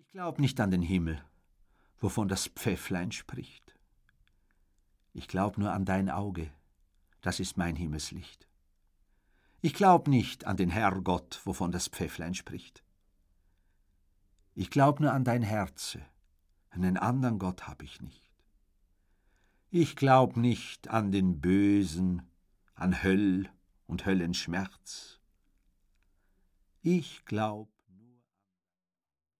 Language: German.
glaub nicht an den Himmel, wovon das Pfäfflein spricht. Ich glaub nur an dein Auge, das ist mein Himmelslicht. Ich glaub nicht an den Herrgott, wovon das Pfäfflein spricht. Ich glaub nur an dein Herze, einen andern Gott hab ich nicht. Ich glaub nicht an den Bösen, an Höll und Höllenschmerz. Ich glaub